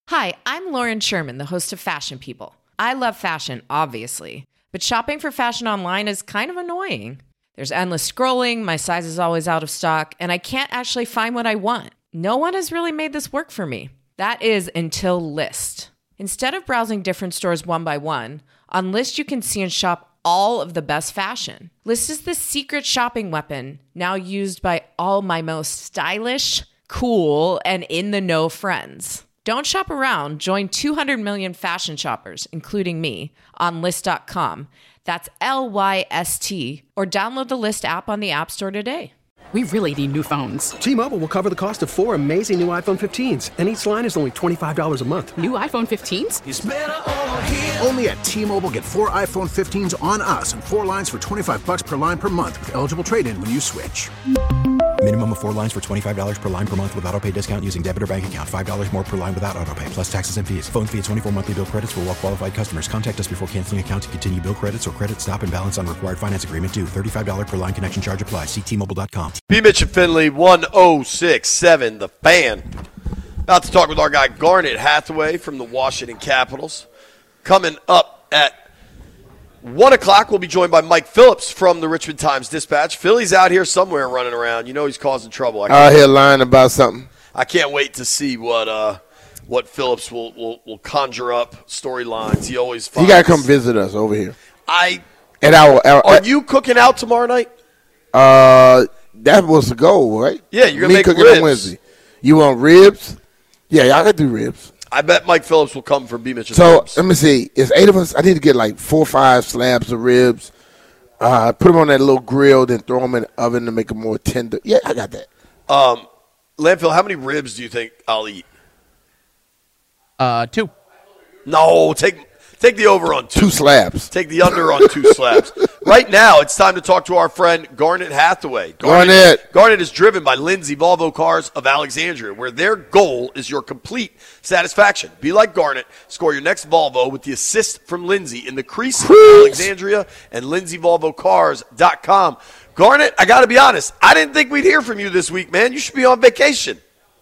Hi, I'm Lauren Sherman, the host of Fashion People. I love fashion, obviously, but shopping for fashion online is kind of annoying. There's endless scrolling, my size is always out of stock, and I can't actually find what I want. No one has really made this work for me. That is until Lyst. Instead of browsing different stores one by one, on Lyst you can see and shop all of the best fashion. Lyst is the secret shopping weapon, now used by all my most stylish, cool, and in-the-know friends. Don't shop around. Join 200 million fashion shoppers, including me, on Lyst.com. That's Lyst, or download the Lyst app on the App Store today. We really need new phones. T-Mobile will cover the cost of 4 amazing new iPhone 15s, and each line is only $25 a month. New iPhone 15s? It's better over here. Only at T-Mobile, get 4 iPhone 15s on us and 4 lines for $25 per line per month with eligible trade-in when you switch. Minimum of 4 lines for $25 per line per month with autopay discount using debit or bank account. $5 more per line without autopay, plus taxes and fees. Phone fee at 24 monthly bill credits for well-qualified customers. Contact us before canceling account to continue bill credits or credit stop and balance on required finance agreement due. $35 per line connection charge applies. See T-Mobile.com. B. Mitch and Finley, 106.7 The Fan. About to talk with our guy Garnet Hathaway from the Washington Capitals. Coming up at 1 o'clock, we'll be joined by Mike Phillips from the Richmond Times-Dispatch. Philly's out here somewhere running around. You know he's causing trouble. Out here lying about something. I can't wait to see what Phillips will conjure up storylines. He always finds. He got to come visit us over here. Are you cooking out tomorrow night? That was the goal, right? Yeah, you're going to make cooking ribs. On Wednesday. You want ribs? Yeah, y'all can do ribs. I bet Mike Phillips will come for B. Mitchell. So, let me see. It's 8 of us. I need to get like 4 or 5 slabs of ribs. Put them on that little grill, then throw them in the oven to make them more tender. Yeah, I got that. Landfill, how many ribs do you think I'll eat? 2. No, take the over on 2. 2 slabs. Take the under on 2 slabs. Right now, it's time to talk to our friend Garnet Hathaway. Garnet is driven by Lindsay Volvo Cars of Alexandria, where their goal is your complete satisfaction. Be like Garnet. Score your next Volvo with the assist from Lindsay in the crease of Alexandria and LindsayVolvoCars.com. Garnet, I got to be honest. I didn't think we'd hear from you this week, man. You should be on vacation.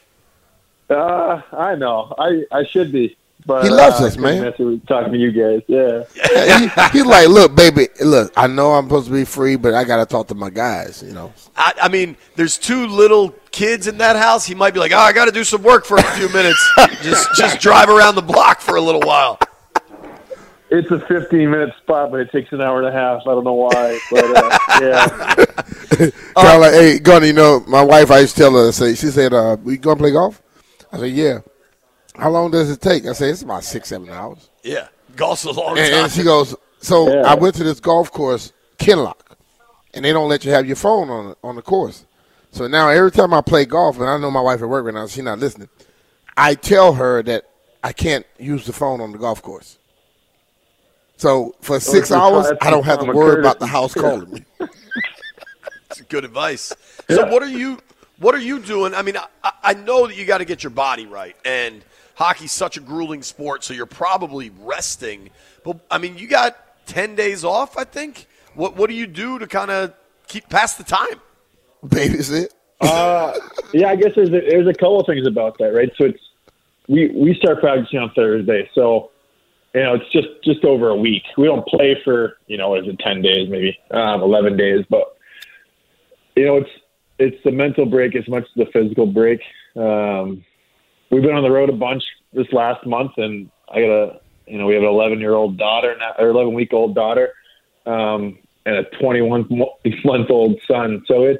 I know. I should be. But he loves us, man. Talking to you guys, yeah. He's like, look, baby, look, I know I'm supposed to be free, but I got to talk to my guys, you know. I mean, there's 2 little kids in that house. He might be like, I got to do some work for a few minutes. just drive around the block for a little while. It's a 15-minute spot, but it takes an hour and a half. I don't know why, but yeah. Kind of like, hey, Gunny, you know, my wife, I used to tell her, she said, we going to play golf? I said, yeah. How long does it take? I say, it's about 6-7 hours. Yeah, golf's a long time. And she goes, I went to this golf course, Kinlock, and they don't let you have your phone on the course. So now every time I play golf, and I know my wife at work right now, she's not listening, I tell her that I can't use the phone on the golf course. So for 6 hours, I don't have to worry about the house calling me. That's good advice. So what are you doing? I mean, I know that you got to get your body right, and hockey's such a grueling sport, so you're probably resting. But, I mean, you got 10 days off, I think. What do you do to kind of keep past the time? Babysit. Yeah, I guess there's a couple of things about that, right? So we start practicing on Thursday, so it's just over a week. We don't play for 10 days, maybe 11 days, but it's the mental break as much as the physical break. We've been on the road a bunch this last month, and I got we have an 11-year-old daughter now, or 11-week-old daughter, and a 21-month-old son. So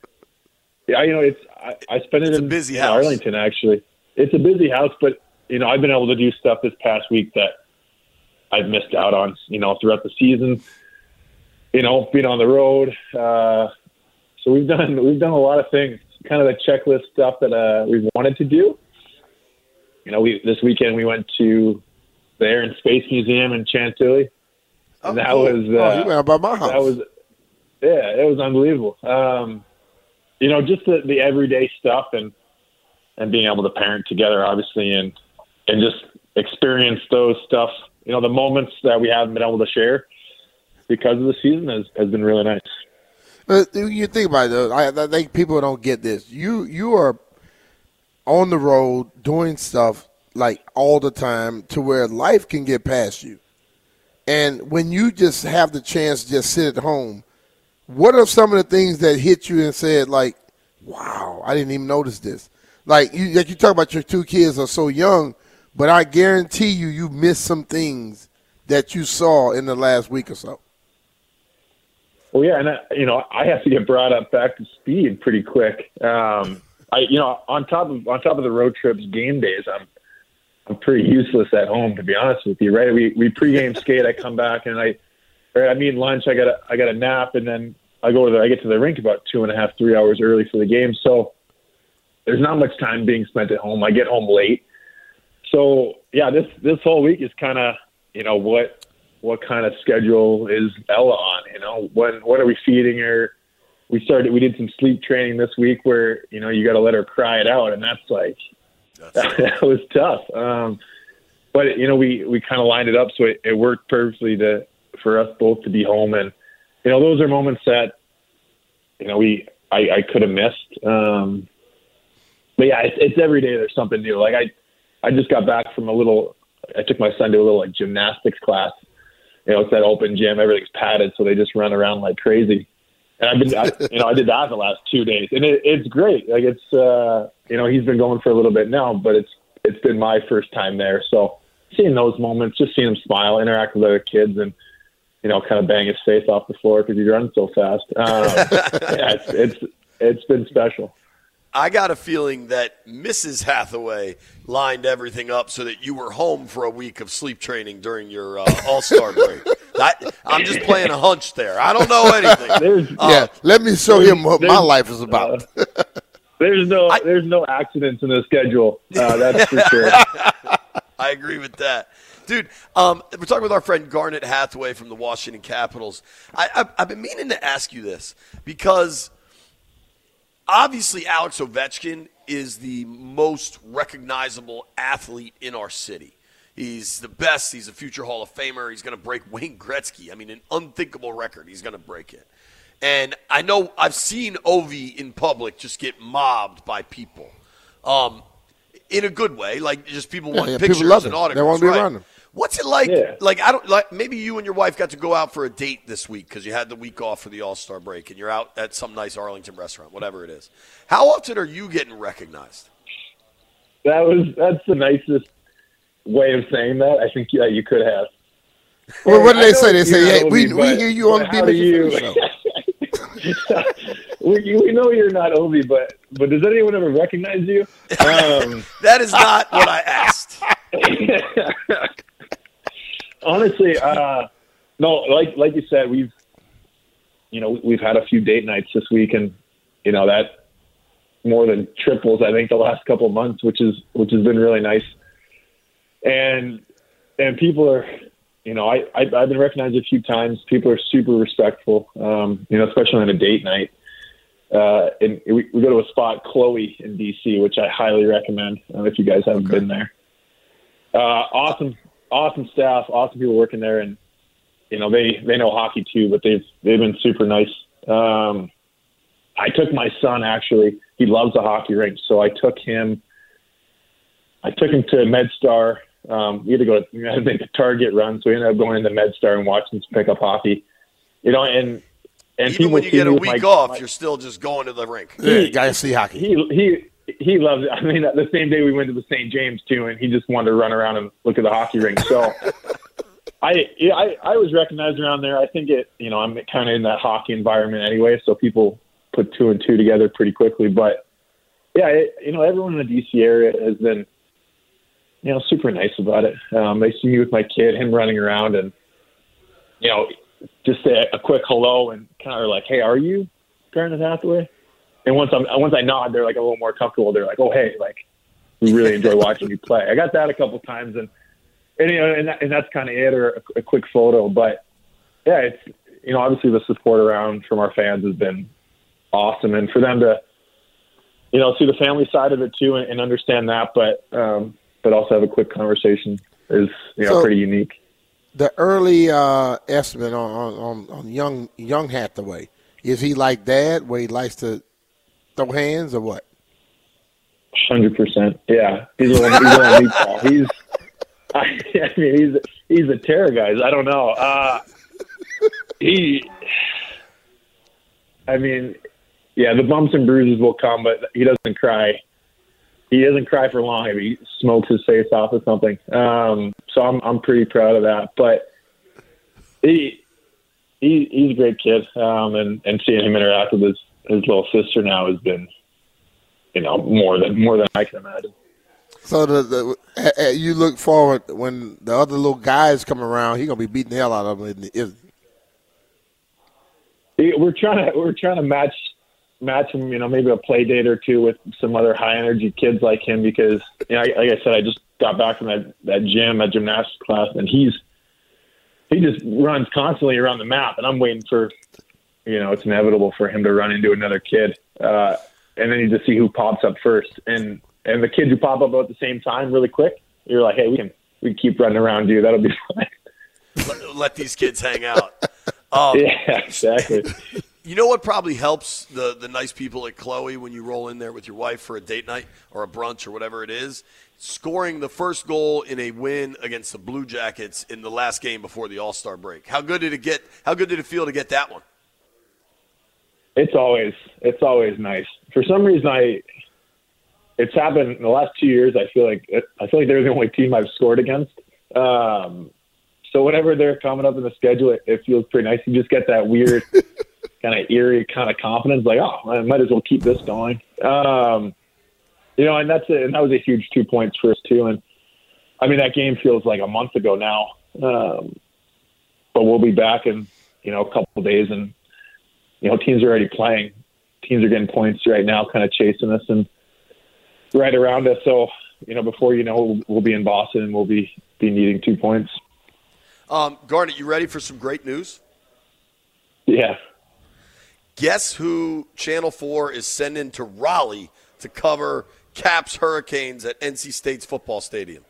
I spend it in busy house. Arlington. Actually, it's a busy house, but I've been able to do stuff this past week that I've missed out on. Throughout the season, being on the road. So we've done a lot of things, kind of the checklist stuff that we've wanted to do. This weekend we went to the Air and Space Museum in Chantilly, and that was you went by my house. It was unbelievable. Just the everyday stuff and being able to parent together, obviously, and just experience those stuff. The moments that we haven't been able to share because of the season has been really nice. You think about it, though. I think people don't get this. You are on the road doing stuff like all the time to where life can get past you. And when you just have the chance to just sit at home, what are some of the things that hit you and said, like, wow, I didn't even notice this? Like you talk about your two kids are so young, but I guarantee you missed some things that you saw in the last week or so. Well, yeah, and I have to get brought up back to speed pretty quick. On top of the road trips, game days, I'm pretty useless at home, to be honest with you. Right? We pregame skate. I come back and I meet lunch. I got a nap, and then I get to the rink about 2.5, 3 hours early for the game. So there's not much time being spent at home. I get home late. So yeah, this whole week is kind of what kind of schedule is Ella on? When are we feeding her? We did some sleep training this week where you got to let her cry it out, and that's like. That was tough. But we kind of lined it up so it worked perfectly for us both to be home. And, those are moments that, I could have missed. But yeah, it's every day there's something new. Like I just got back from I took my son to a little like gymnastics class. It's that open gym, everything's padded. So they just run around like crazy. And I did that the last 2 days, and it's great. Like it's, he's been going for a little bit now, but it's been my first time there. So seeing those moments, just seeing him smile, interact with other kids, and kind of bang his face off the floor because he's running so fast. It's been special. I got a feeling that Mrs. Hathaway lined everything up so that you were home for a week of sleep training during your All-Star break. I'm just playing a hunch there. I don't know anything. Let me show him what my life is about. There's no accidents in the schedule. That's for sure. I agree with that. Dude, we're talking with our friend Garnet Hathaway from the Washington Capitals. I've been meaning to ask you this because obviously Alex Ovechkin is the most recognizable athlete in our city. He's the best. He's a future Hall of Famer. He's going to break Wayne Gretzky. I mean, an unthinkable record. He's going to break it. And I know I've seen Ovi in public just get mobbed by people in a good way. Like, just people want pictures and autographs. They want to be around him. What's it like? Yeah. Like, maybe you and your wife got to go out for a date this week because you had the week off for the All-Star break and you're out at some nice Arlington restaurant, whatever it is. How often are you getting recognized? That's the nicest way of saying that. I think you could have. Well, what do they say? They say, "Hey, we hear you on the BBC show." we know you're not Ovi, but does anyone ever recognize you? That is not what I asked. Honestly, no. Like you said, we've had a few date nights this week, and that more than triples, I think, the last couple of months, which has been really nice. And people are, I've been recognized a few times. People are super respectful, especially on a date night. And we go to a spot, Chloe in DC, which I highly recommend if you guys haven't been there. Awesome staff, awesome people working there, and they know hockey too, but they've been super nice. I took my son, actually. He loves the hockey rink, so I took him to MedStar. We had to go to make a Target run, so we ended up going into MedStar and watching some pickup hockey. And even when you get a week off, you're still just going to the rink. You got to see hockey. He loves it. I mean, the same day we went to the St. James too, and he just wanted to run around and look at the hockey rink. So I was recognized around there. I think I'm kind of in that hockey environment anyway, so people put two and two together pretty quickly. But yeah, everyone in the DC area has been super nice about it. They see me with my kid, him running around, and just say a quick hello and kind of like, "Hey, are you Garnet Hathaway?" And once I nod, they're like a little more comfortable. They're like, "Oh, hey, like we really enjoy watching you play." I got that a couple times, and that's kind of it, or a quick photo. But yeah, it's obviously the support around from our fans has been awesome, and for them to see the family side of it too and understand that, but also have a quick conversation is pretty unique. The early estimate on young Hathaway, is he like Dad, where he likes to throw hands or what? 100%. Yeah, he's a little meatball. He's a terror, guys. I don't know. The bumps and bruises will come, but he doesn't cry. He doesn't cry for long if he smokes his face off or something. So I'm pretty proud of that. But he's a great kid, and seeing him interact with his little sister now has been, more than I can imagine. So you look forward when the other little guys come around, he's gonna be beating the hell out of them, isn't he? We're trying to match him, maybe a play date or two with some other high energy kids like him, because like I said, I just got back from that gymnastics class, and he just runs constantly around the map, and I'm waiting for, it's inevitable for him to run into another kid, and then you just see who pops up first, and the kids who pop up at the same time really quick, you're like, hey, we can keep running around you. That'll be fine. Let these kids hang out. Yeah, exactly. You know what probably helps the nice people at Chloe when you roll in there with your wife for a date night or a brunch or whatever it is? Scoring the first goal in a win against the Blue Jackets in the last game before the All-Star break. How good did it feel to get that one? It's always nice. For some reason, it's happened in the last 2 years. I feel like they're the only team I've scored against. So whenever they're coming up in the schedule, it feels pretty nice. You just get that weird kind of eerie kind of confidence, like, oh, I might as well keep this going. And that's it. And that was a huge 2 points for us too. And I mean, that game feels like a month ago now. But we'll be back in, a couple of days, and, teams are already playing. Teams are getting points right now, kind of chasing us and right around us. So, before we'll be in Boston and we'll be needing 2 points. Garnet, you ready for some great news? Yeah. Guess who Channel 4 is sending to Raleigh to cover Caps Hurricanes at NC State's football stadium?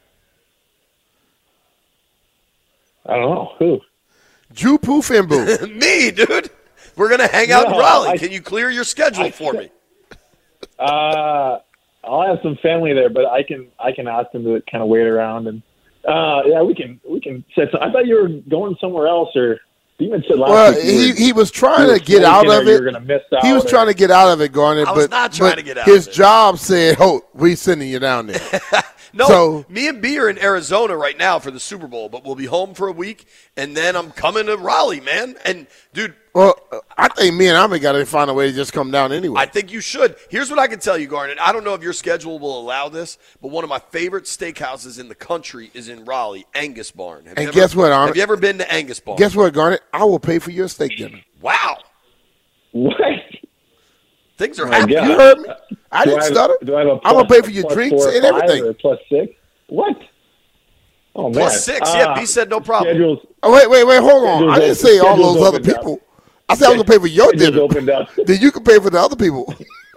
I don't know. Who? Drew Poofenboo. Me, dude. We're going to hang out in Raleigh. Can you clear your schedule for me? I'll have some family there, but I can ask them to kind of wait around, and we can set some. I thought you were going somewhere else, or you even said last week. He was trying to get out of it. You're gonna miss out, he was trying to get out of it, Garnet. I was not trying to get out his of it. job said, "Oh, we sending you down there." No, so, me and B are in Arizona right now for the Super Bowl, but we'll be home for a week, and then I'm coming to Raleigh, man. And, dude. Well, I think me and Ami got to find a way to just come down anyway. I think you should. Here's what I can tell you, Garnet. I don't know if your schedule will allow this, but one of my favorite steakhouses in the country is in Raleigh, Angus Barn. Guess what, Ami? Have you ever been to Angus Barn? Guess what, Garnet? I will pay for your steak dinner. Wow. What? Things are happening. You heard me. I didn't stutter. I'm going to pay for your drinks and everything. +6? What? Oh, man. +6. Yeah, B said no problem. Oh, wait. Hold on. I didn't say all those other people. I said I was going to pay for your dinner. Then you can pay for the other people.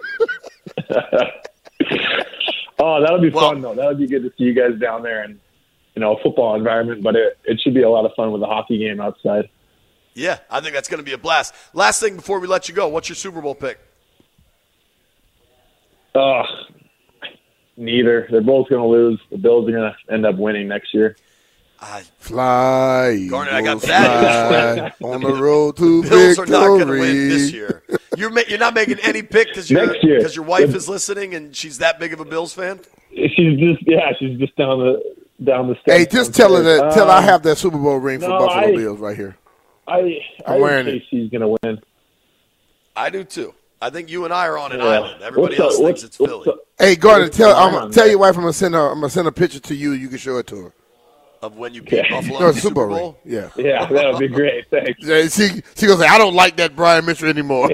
Oh, that'll be fun, though. That'll be good to see you guys down there in, a football environment. But it should be a lot of fun with a hockey game outside. Yeah, I think that's going to be a blast. Last thing before we let you go, what's your Super Bowl pick? Neither. They're both going to lose. The Bills are going to end up winning next year. Fly, Garnet, I got that on the road to the Bills victory. are not going to win this year. You're not making any pick because your wife is listening and she's that big of a Bills fan. She's just down the steps. Hey, just tell her that. Tell her I have that Super Bowl ring for Buffalo Bills right here. I'm wearing it. She's going to win. I do too. I think you and I are on an island. Everybody else thinks it's Philly. Hey, Garnet, tell your wife I'm gonna send a picture to you. You can show it to her. Of when you beat Buffalo in the Super Bowl? Yeah. Yeah, that would be great. Thanks. Yeah, she gonna say, I don't like that Brian Mitchell anymore.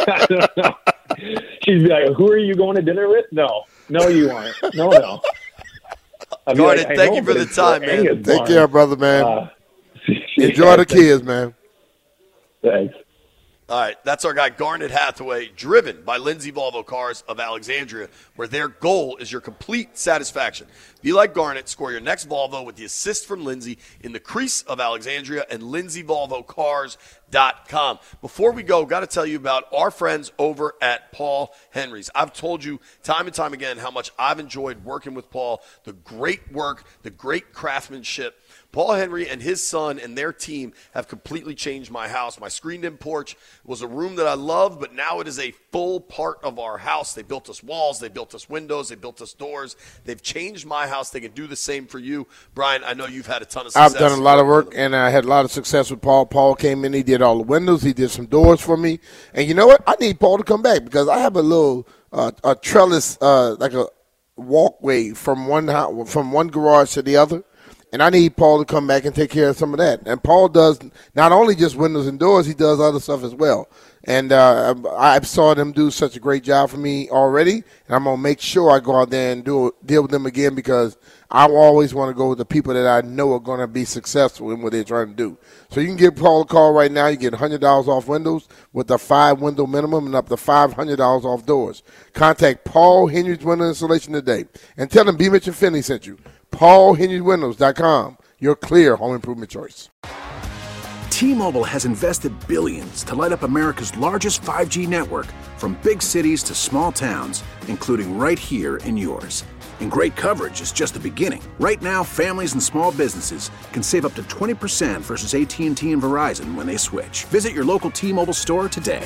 She'd be like, who are you going to dinner with? No, you aren't. No. Garnet, thank you for the time, man. Take care, brother, man. Enjoy the kids, man. Thanks. All right, that's our guy, Garnet Hathaway, driven by Lindsay Volvo Cars of Alexandria, where their goal is your complete satisfaction. Be like Garnet, score your next Volvo with the assist from Lindsay in the crease of Alexandria and LindsayVolvoCars.com. paulhenrys.com. Before we go, got to tell you about our friends over at Paul Henry's. I've told you time and time again how much I've enjoyed working with Paul, the great work, the great craftsmanship. Paul Henry and his son and their team have completely changed my house. My screened-in porch was a room that I loved, but now it is a full part of our house. They built us walls. They built us windows. They built us doors. They've changed my house. They can do the same for you. Brian, I know you've had a ton of success. I've done a lot of work, and I had a lot of success with Paul. Paul came in. He did all the windows. He did some doors for me. And you know what? I need Paul to come back because I have a little a trellis, like a walkway from one garage to the other. And I need Paul to come back and take care of some of that. And Paul does not only just windows and doors, he does other stuff as well. And I saw them do such a great job for me already. And I'm going to make sure I go out there and deal with them again because I always want to go with the people that I know are going to be successful in what they're trying to do. So you can give Paul a call right now. You get $100 off windows with a 5-window minimum and up to $500 off doors. Contact Paul Henry's Window Installation today and tell them B. Mitch and Finley sent you. PaulHenryWindows.com, your clear home improvement choice. T-Mobile has invested billions to light up America's largest 5G network from big cities to small towns, including right here in yours. And great coverage is just the beginning. Right now, families and small businesses can save up to 20% versus AT&T and Verizon when they switch. Visit your local T-Mobile store today.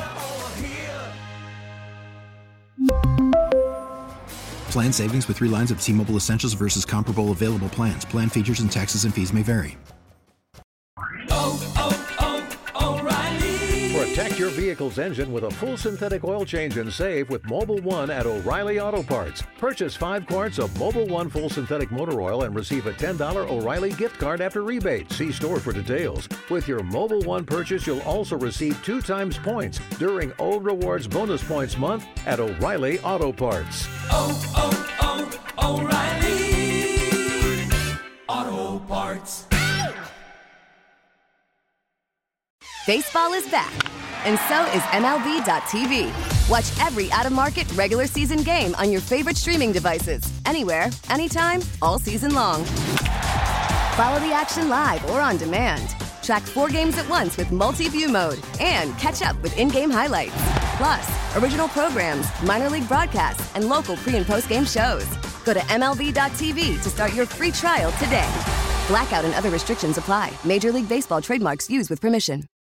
Plan savings with 3 lines of T-Mobile Essentials versus comparable available plans. Plan features and taxes and fees may vary. Protect your vehicle's engine with a full synthetic oil change and save with Mobil 1 at O'Reilly Auto Parts. Purchase 5 quarts of Mobil 1 full synthetic motor oil and receive a $10 O'Reilly gift card after rebate. See store for details. With your Mobil 1 purchase, you'll also receive 2 times points during Old Rewards Bonus Points Month at O'Reilly Auto Parts. O'Reilly Auto Parts. Baseball is back, and so is MLB.tv. Watch every out-of-market regular season game on your favorite streaming devices, anywhere, anytime, all season long. Follow the action live or on demand. Track 4 games at once with multi-view mode and catch up with in-game highlights. Plus, original programs, minor league broadcasts, and local pre- and post-game shows. Go to MLB.tv to start your free trial today. Blackout and other restrictions apply. Major League Baseball trademarks used with permission.